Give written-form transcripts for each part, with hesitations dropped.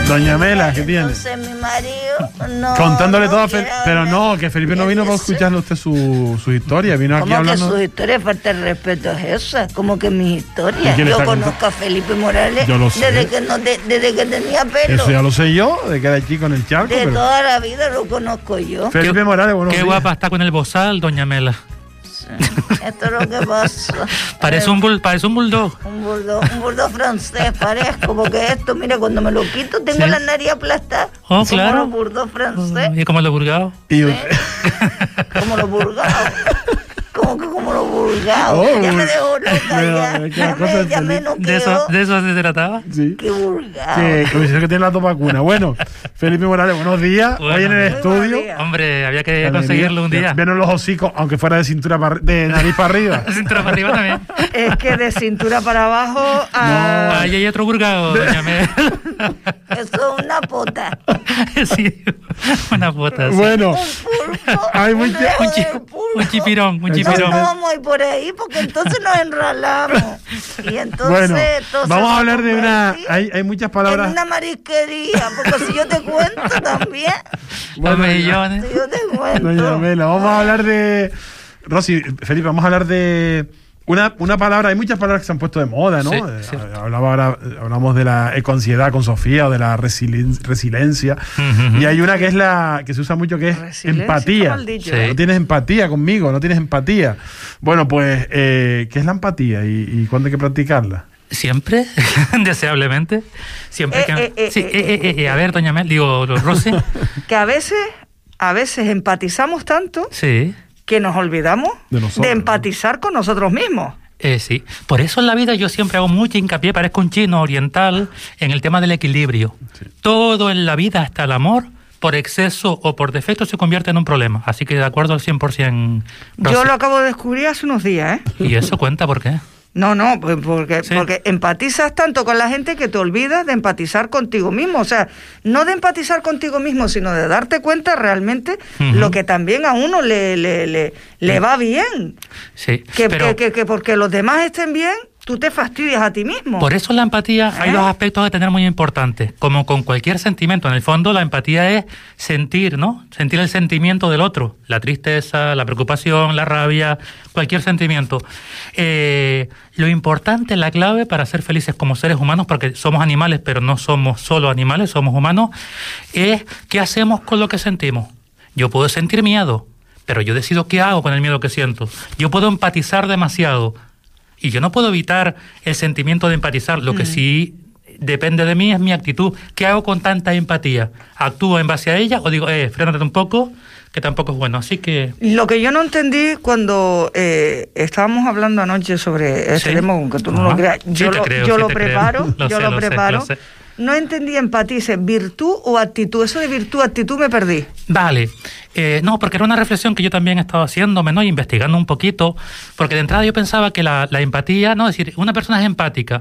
Doña Mela, ¿qué tiene? Entonces mi marido no... Contándole todo a quiere Felipe. Pero hablar. no, que Felipe no vino para escucharle usted su historia. Vino aquí ¿Cómo que hablando. su historia falta de respeto es esa? ¿Cómo que mi ¿Y historia? quién Yo está conozco a Felipe Morales Yo lo sé. desde que tenía pelo. Eso ya lo sé yo, de que era aquí con el charco. De Pero toda la vida lo conozco yo. Felipe Morales, buenos Qué días. guapa está con el bozal, doña Mela. Esto es lo que pasa. Parece un bulldog. Un bulldog francés parezco, porque esto, mira, cuando me lo quito tengo Sí. la nariz aplastada. Oh, como claro. los bulldog francés, Y como los burgados. Y como los burgados. Como los burgados. Oh, Ya me dejó loca, no, ya. qué cosa Ya me feliz. noqueó. ¿De eso se trataba? sí. Qué burgado. Que dice que tiene las dos vacunas. Bueno, Felipe Morales, buenos días. Bueno, Hoy en el muy estudio. buenos días. Hombre, había que Alegría. conseguirlo un día. Venos los hocicos, aunque fuera de cintura de nariz para arriba. Cintura para arriba también. Es que de cintura para abajo a... Ahí hay otro burgado, doña Mela. Eso es una pota. Sí, una bota. Sí. Bueno, Un pulpo. Hay un mucha- dedo Un chi- del pulpo. un chipirón, un No, chipirón. no vamos a ir por ahí porque entonces nos enrolamos. Y entonces, bueno, entonces vamos a nos hablar de una. convertimos Hay muchas en palabras. una marisquería, porque si yo te cuento también, Los mejillones. si yo te cuento. Doña Mela, vamos a hablar de. Rosy, Felipe, vamos a hablar de. Una palabra, hay muchas palabras que se han puesto de moda, ¿no? Sí, sí. Hablamos de la ecoansiedad con Sofía o de la resiliencia. Ujú. Y hay una que es la que se usa mucho que es Resiliencia, empatía. está mal dicho, Sí. No tienes empatía conmigo, no tienes empatía. Bueno, pues, ¿qué es la empatía y cuándo hay que practicarla? Siempre, deseablemente. Siempre que. Sí, a ver, doña Mel, digo, Rosy. Que a veces empatizamos tanto Sí. que nos olvidamos De nosotros, de empatizar con nosotros mismos. Sí, por eso en la vida yo siempre hago mucho hincapié, parezco un chino oriental, en el tema del equilibrio. Sí. Todo en la vida, hasta el amor, por exceso o por defecto, se convierte en un problema. Así que de acuerdo al 100%. Rosy. Yo lo acabo de descubrir hace unos días, ¿eh? ¿Y eso cuenta por qué? No, pues porque Sí. empatizas tanto con la gente que te olvidas de empatizar contigo mismo. O sea, no de empatizar contigo mismo, sino de darte cuenta realmente Ujú. lo que también a uno le va bien. Sí, Que, pero que porque los demás estén bien, tú te fastidias a ti mismo. por eso la empatía hay dos aspectos a tener muy importantes. Como con cualquier sentimiento, en el fondo la empatía es sentir, ¿no? Sentir el sentimiento del otro. La tristeza, la preocupación, la rabia, cualquier sentimiento. Lo importante, la clave para ser felices como seres humanos, porque somos animales, pero no somos solo animales, somos humanos, es qué hacemos con lo que sentimos. Yo puedo sentir miedo, pero yo decido qué hago con el miedo que siento. Yo puedo empatizar demasiado, y yo no puedo evitar el sentimiento de empatizar. Lo que sí depende de mí es mi actitud. ¿Qué hago con tanta empatía? ¿Actúo en base a ella o digo, frénate un poco, que tampoco es bueno? Así que... Lo que yo no entendí cuando estábamos hablando anoche sobre ese Sí. tema, aunque tú no Ajá. lo creas, Sí yo te lo, creo, yo sí lo te creo. preparo, Lo yo sé, lo lo sé, preparo. lo sé. No entendí empatice, virtud o actitud. Eso de virtud, actitud me perdí. Vale, no, porque era una reflexión que yo también he estado haciéndome, ¿no? Investigando un poquito, porque de entrada yo pensaba que la empatía, ¿no? Es decir, una persona es empática,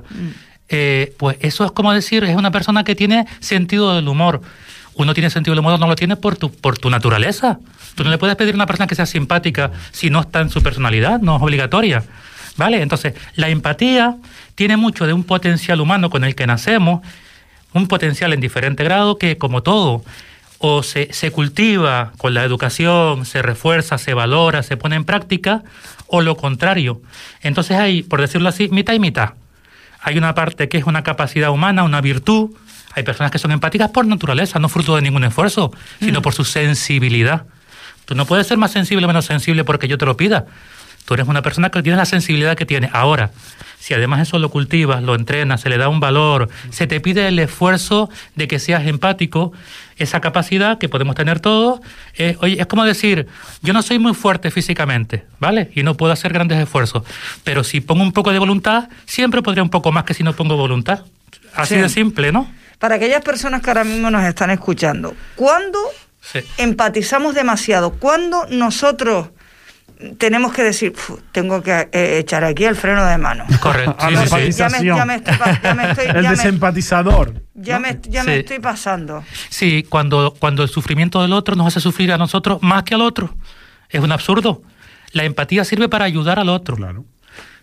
pues eso es como decir, es una persona que tiene sentido del humor. Uno tiene sentido del humor, no lo tiene por tu naturaleza. Tú no le puedes pedir a una persona que sea simpática si no está en su personalidad, no es obligatoria. ¿Vale? Entonces, la empatía tiene mucho de un potencial humano con el que nacemos, un potencial en diferente grado que, como todo, o se cultiva con la educación, se refuerza, se valora, se pone en práctica, o lo contrario. Entonces hay, por decirlo así, mitad y mitad. Hay una parte que es una capacidad humana, una virtud. Hay personas que son empáticas por naturaleza, no fruto de ningún esfuerzo, sino por su sensibilidad. Tú no puedes ser más sensible o menos sensible porque yo te lo pida. Tú eres una persona que tiene la sensibilidad que tiene. Ahora, si además eso lo cultivas, lo entrenas, se le da un valor, se te pide el esfuerzo de que seas empático, esa capacidad que podemos tener todos, oye, es como decir, yo no soy muy fuerte físicamente, ¿vale? Y no puedo hacer grandes esfuerzos, pero si pongo un poco de voluntad, siempre podría un poco más que si no pongo voluntad. Así Sí. de simple, ¿no? Para aquellas personas que ahora mismo nos están escuchando, ¿cuándo Sí. empatizamos demasiado? ¿Cuándo nosotros tenemos que decir, tengo que echar aquí el freno de mano? Correcto, A sí, la sí, sí. empatización. El El desempatizador. Ya me Sí. estoy pasando. Sí, cuando el sufrimiento del otro nos hace sufrir a nosotros más que al otro. Es un absurdo. La empatía sirve para ayudar al otro. Claro.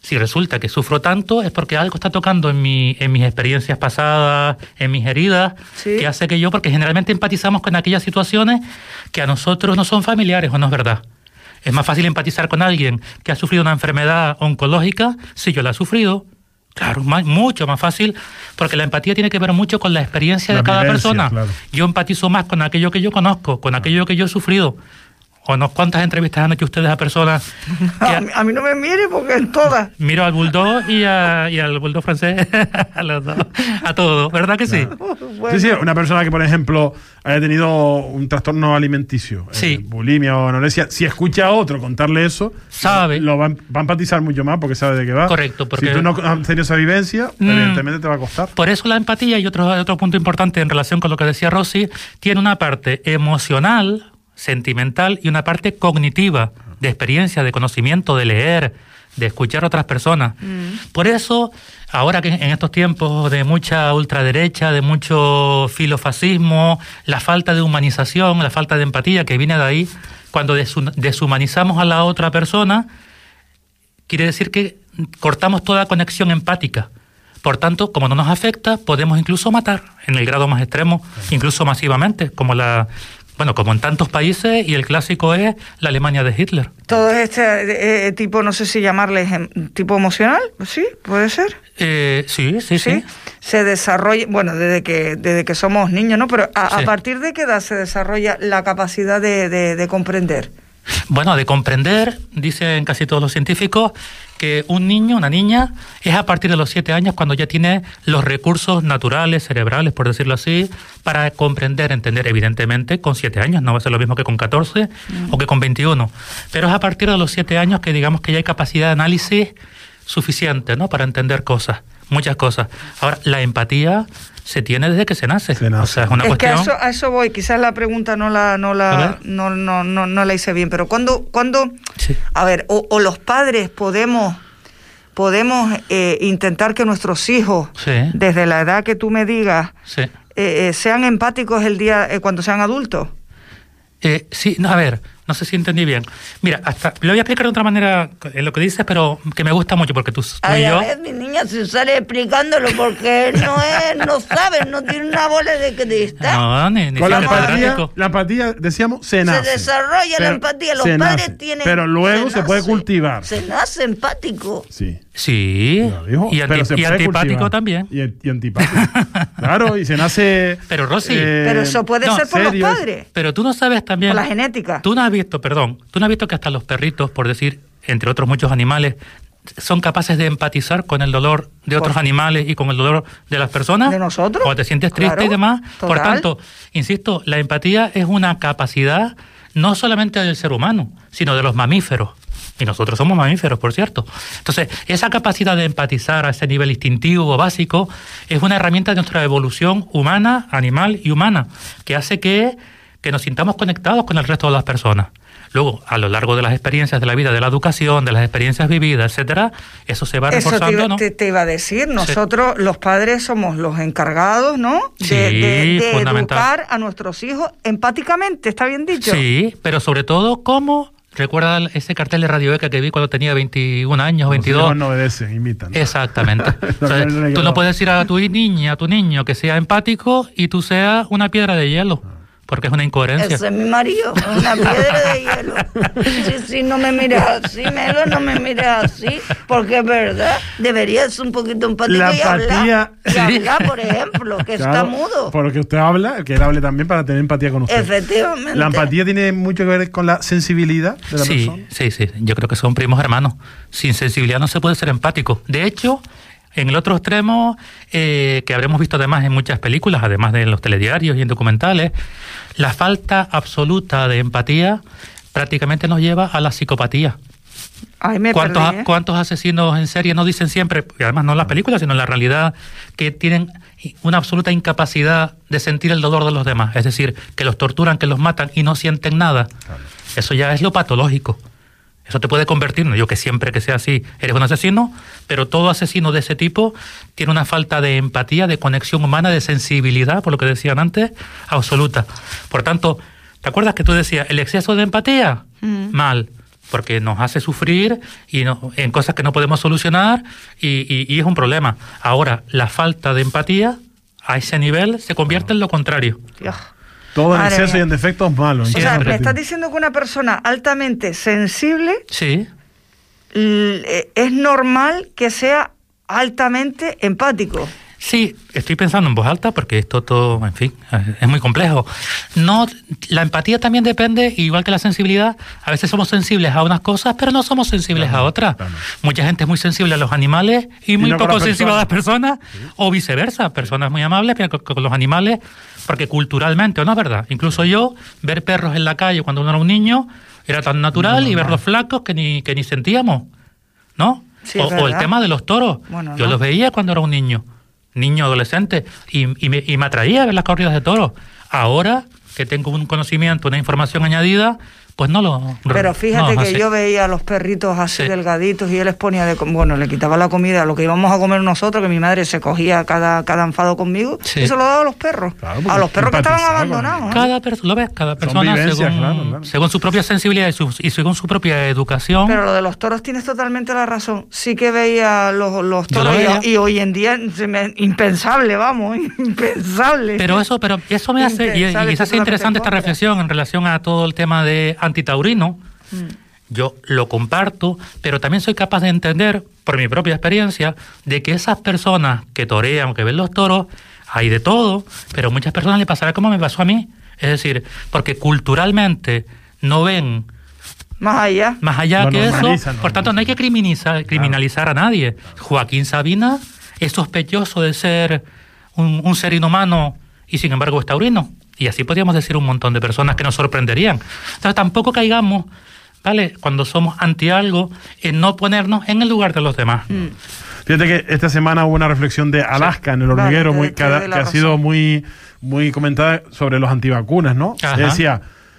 Si resulta que sufro tanto es porque algo está tocando en mis experiencias pasadas, en mis heridas, Sí. que hace que yo, porque generalmente empatizamos con aquellas situaciones que a nosotros no son familiares, ¿o no es verdad? Es más fácil empatizar con alguien que ha sufrido una enfermedad oncológica si yo la he sufrido. Claro, mucho más fácil, porque la empatía tiene que ver mucho con la experiencia La de cada vivencia, persona. claro. Yo empatizo más con aquello que yo conozco, con aquello que yo he sufrido. ¿O no? ¿Cuántas entrevistas han hecho ustedes a personas que A mí no me mire porque en todas. miro al bulldog y al bulldog francés, a los dos, a todos, ¿verdad que sí? Bueno, Sí, una persona que, por ejemplo, haya tenido un trastorno alimenticio, Sí. bulimia o anorexia, si escucha a otro contarle eso, Sabe. va a empatizar mucho más porque sabe de qué va. Correcto, porque- Si tú no has tenido esa vivencia, evidentemente te va a costar. Por eso la empatía, y otro punto importante en relación con lo que decía Rosy, tiene una parte emocional, sentimental y una parte cognitiva, de experiencia, de conocimiento, de leer, de escuchar a otras personas. Por eso, ahora que en estos tiempos de mucha ultraderecha, de mucho filofascismo, la falta de humanización, la falta de empatía que viene de ahí, cuando deshumanizamos a la otra persona, quiere decir que cortamos toda conexión empática. Por tanto, como no nos afecta, podemos incluso matar en el grado más extremo, incluso masivamente, como en tantos países, y el clásico es la Alemania de Hitler. todo este tipo, no sé si llamarles tipo emocional, sí, puede ser. Sí. Se desarrolla, bueno, desde que somos niños, ¿no? Pero a Sí. partir de qué edad se desarrolla la capacidad de comprender. Bueno, de comprender, dicen casi todos los científicos, que un niño, una niña, es a partir de los 7 años cuando ya tiene los recursos naturales, cerebrales, por decirlo así, para comprender, entender. Evidentemente, con 7 años no va a ser lo mismo que con 14 o que con 21. Pero es a partir de los 7 años que digamos que ya hay capacidad de análisis suficiente, ¿no?, para entender cosas, muchas cosas. Ahora, la empatía se tiene desde que se nace. Se nace. O sea, es una Es que cuestión... a eso voy. Quizás la pregunta no A ver. la hice bien, pero cuando Sí. a ver, o los padres podemos intentar que nuestros hijos, Sí. desde la edad que tú me digas, Sí. sean empáticos el día cuando sean adultos. Sí, no, a ver, no sé si entendí bien. Mira, lo voy a explicar de otra manera lo que dices, pero que me gusta mucho porque tú y Ay, yo... a ver, mi niña se sale explicándolo porque no sabe, no tiene una bola de cristal. No, ni Con la ser empatía, catedrático. la empatía, decíamos, se Se nace. desarrolla la Pero empatía, los se padres nace. tienen... Pero luego se puede nace, cultivar. Se nace empático. Sí. Sí, Lo dijo, y, pero se puede antipático cultivar. también. Y antipático. Claro, y se nace... Pero Rosy, Pero eso puede no, ser por los serio, padres, pero tú no sabes también... por la genética. Tú no has visto que hasta los perritos, por decir, entre otros muchos animales, son capaces de empatizar con el dolor de otros animales y con el dolor de las personas. ¿De nosotros? O te sientes triste Claro, y demás. Por total. tanto, insisto, la empatía es una capacidad no solamente del ser humano, sino de los mamíferos. Y nosotros somos mamíferos, por cierto. Entonces, esa capacidad de empatizar a ese nivel instintivo o básico es una herramienta de nuestra evolución humana, animal y humana, que hace que nos sintamos conectados con el resto de las personas. Luego, a lo largo de las experiencias de la vida, de la educación, de las experiencias vividas, etcétera, eso se va Eso reforzando, ¿no? te iba a decir, nosotros los padres somos los encargados, ¿no? Sí, de fundamental. educar a nuestros hijos empáticamente, ¿está bien dicho? Sí, pero sobre todo, ¿cómo? ¿Recuerda ese cartel de Radio ECA que vi cuando tenía 21 años, 22? Los hijos no obedecen, imitan. Exactamente. Entonces, Lo que tú no puedes decir a tu niña, a tu niño que sea empático y tú seas una piedra de hielo, porque es una incoherencia. Ese es mi marido, una piedra de hielo. Sí, no me mires así, Melo, no me mires así, porque es verdad, deberías un poquito empático La y hablar. empatía- Y hablar, por ejemplo, que está Claro, mudo. Porque usted habla, que él hable también para tener empatía con usted. Efectivamente. La empatía tiene mucho que ver con la sensibilidad de la persona. Sí, yo creo que son primos hermanos. Sin sensibilidad no se puede ser empático. De hecho, en el otro extremo, que habremos visto además en muchas películas, además de en los telediarios y en documentales, la falta absoluta de empatía prácticamente nos lleva a la psicopatía. Ay, me perdí, ¿eh? ¿Cuántos asesinos en serie no dicen siempre, y además no en las películas, sino en la realidad, que tienen una absoluta incapacidad de sentir el dolor de los demás? Es decir, que los torturan, que los matan y no sienten nada. Claro. Eso ya es lo patológico. Eso te puede convertir, no digo que siempre que sea así eres un asesino, pero todo asesino de ese tipo tiene una falta de empatía, de conexión humana, de sensibilidad, por lo que decían antes, absoluta. Por tanto, ¿te acuerdas que tú decías, el exceso de empatía? Mal. porque nos hace sufrir en cosas que no podemos solucionar y es un problema. Ahora, la falta de empatía a ese nivel se convierte en lo contrario. Dios. Todo en Madre exceso mía. y en defecto es malo. O sea, Siempre. me estás diciendo que una persona altamente sensible Sí. es normal que sea altamente empático. Sí, estoy pensando en voz alta porque esto todo, en fin, es muy complejo. No, la empatía también depende, igual que la sensibilidad. A veces somos sensibles a unas cosas, pero no somos sensibles a otras. Claro. Mucha gente es muy sensible a los animales y muy no con poco las sensible a las personas. personas, o viceversa. Personas muy amables pero con los animales, porque culturalmente, ¿o no es verdad? Incluso yo, ver perros en la calle cuando uno era un niño era tan natural y verlos flacos que ni sentíamos, ¿no? Sí, es o el verdad. tema de los toros. Bueno, Yo no. los veía cuando era un niño adolescente, y me atraía ver las corridas de toros. Ahora que tengo un conocimiento, una información añadida, pues no lo... Pero fíjate no, que así. yo veía a los perritos así Sí. delgaditos y él les ponía bueno, le quitaba la comida, lo que íbamos a comer nosotros, que mi madre se cogía cada enfado conmigo, Sí. y se lo daba a los perros. Claro, porque a los perros que estaban empatizaba con abandonados. ¿eh? Lo ves, cada persona vivencias, según, claro. según su propia sensibilidad y según su propia educación. Pero lo de los toros tienes totalmente la razón. Sí que veía los Yo lo toros veía. y hoy en día impensable, vamos, impensable. Pero eso me hace, y Impensable quizás que sea tú interesante lo esta encuentres. reflexión en relación a todo el tema de antitaurino. Yo lo comparto, pero también soy capaz de entender, por mi propia experiencia, de que esas personas que torean o que ven los toros, hay de todo, pero a muchas personas le pasará como me pasó a mí. Es decir, porque culturalmente no ven Más allá. más allá Lo que eso, normalizan, por tanto no hay que criminalizar a nadie. Joaquín Sabina es sospechoso de ser un ser inhumano y sin embargo es taurino. Y así podríamos decir un montón de personas que nos sorprenderían. Entonces tampoco caigamos, ¿vale?, cuando somos anti algo, en no ponernos en el lugar de los demás. Fíjate que esta semana hubo una reflexión de Alaska en el hormiguero, Vale, muy, te doy que la ha sido razón. muy comentada sobre los antivacunas, ¿no? Ajá. Decía,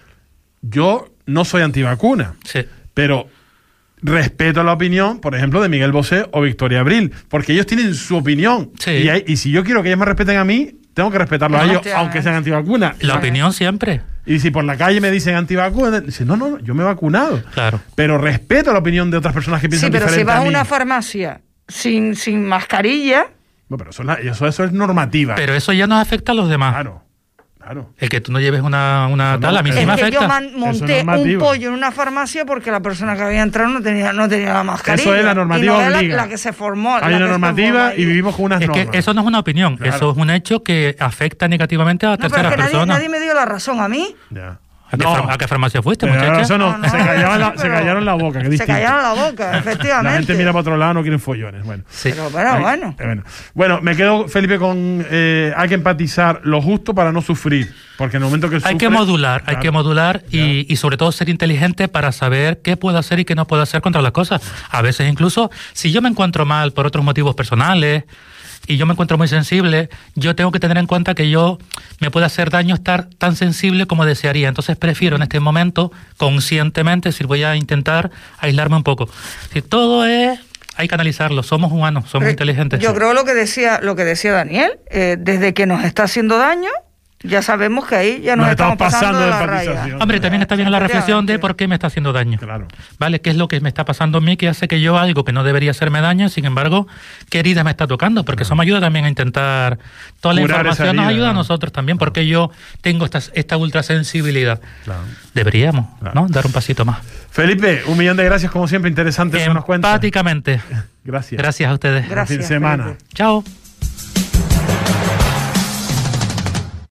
yo no soy antivacuna, Sí. pero respeto la opinión, por ejemplo, de Miguel Bosé o Victoria Abril, porque ellos tienen su opinión. Sí. Y si yo quiero que ellos me respeten a mí, tengo que respetarlos a ellos, aunque sean antivacunas. La opinión siempre. Y si por la calle me dicen antivacunas, dicen, no, yo me he vacunado. Claro. Pero respeto la opinión de otras personas que Sí, piensan pero si diferente vas a a mí. una farmacia sin mascarilla, No, pero eso es normativa. Pero eso ya nos afecta a los demás. Claro. El que tú no lleves una Eso tal, no- a mí eso sí me es que yo afecta. monté un normativo. pollo en una farmacia porque la persona que había entrado no tenía la mascarilla. Eso es la normativa y no es obliga. la que se formó. Hay una normativa y vivimos con unas Es normas. que eso no es una opinión, Claro. eso es un hecho que afecta negativamente a No, pero terceras es que personas. nadie me dio la razón a mí. Ya. ¿A qué farmacia fuiste, Pero muchacha? eso no, No, se, callaron pero- se callaron la boca, que Se distinto. callaron la boca, efectivamente. La gente mira para otro lado, no quieren follones. Bueno. Sí. Pero bueno. Bueno, me quedo, Felipe, con hay que empatizar lo justo para no sufrir. Porque en el momento que Hay que modular y sobre todo ser inteligente para saber qué puedo hacer y qué no puedo hacer contra las cosas. A veces incluso, si yo me encuentro mal por otros motivos personales y yo me encuentro muy sensible, yo tengo que tener en cuenta que yo me puede hacer daño estar tan sensible como desearía. Entonces prefiero en este momento, conscientemente, decir, voy a intentar aislarme un poco. Si todo es... Hay que analizarlo, somos humanos, somos inteligentes. Yo creo lo que decía Daniel, desde que nos está haciendo daño, ya sabemos que ahí ya nos estamos pasando de la raya. empatización. Hombre, también está bien la reflexión de Efectivamente. por qué me está haciendo daño. Claro. ¿Vale? ¿Qué es lo que me está pasando a mí que hace que yo algo que no debería hacerme daño, sin embargo, qué herida me está tocando? Porque eso me ayuda también a intentar... Toda la Curar esa información nos herida, ayuda a ¿no? nosotros también, porque yo tengo esta ultrasensibilidad. Claro. Deberíamos, Claro. ¿no? Dar un pasito más. Felipe, 1.000.000 de gracias, como siempre, interesante eso que nos cuentas. Empáticamente. Gracias. Gracias a ustedes. Gracias, Fin de semana. Felipe. Chao.